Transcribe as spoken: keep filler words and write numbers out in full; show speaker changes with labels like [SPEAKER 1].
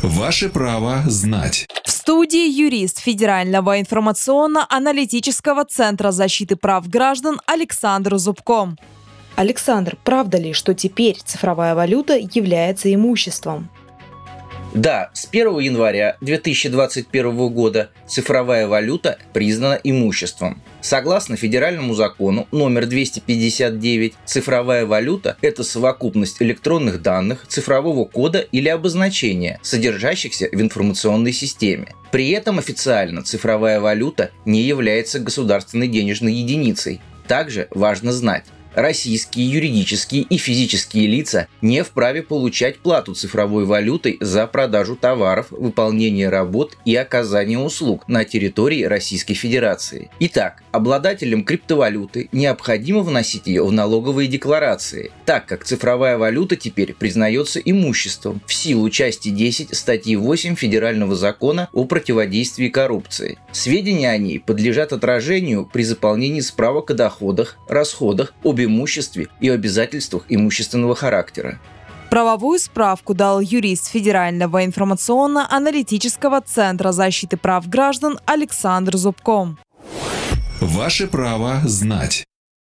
[SPEAKER 1] Ваше право знать.
[SPEAKER 2] В студии юрист Федерального информационно-аналитического центра защиты прав граждан Александр Зубко.
[SPEAKER 3] Александр, правда ли, что теперь цифровая валюта является имуществом?
[SPEAKER 4] Да, с первого января две тысячи двадцать первого года цифровая валюта признана имуществом. Согласно федеральному закону номер двести пятьдесят девять, цифровая валюта – это совокупность электронных данных, цифрового кода или обозначения, содержащихся в информационной системе. При этом официально цифровая валюта не является государственной денежной единицей. Также важно знать, российские юридические и физические лица не вправе получать плату цифровой валютой за продажу товаров, выполнение работ и оказание услуг на территории Российской Федерации. Итак, обладателям криптовалюты необходимо вносить ее в налоговые декларации, так как цифровая валюта теперь признается имуществом в силу части десять статьи восемь Федерального закона о противодействии коррупции. Сведения о ней подлежат отражению при заполнении справок о доходах, расходах, об имуществе и обязательствах имущественного характера.
[SPEAKER 2] Правовую справку дал юрист Федерального информационно-аналитического центра защиты прав граждан Александр Зубко.
[SPEAKER 1] Ваше право знать.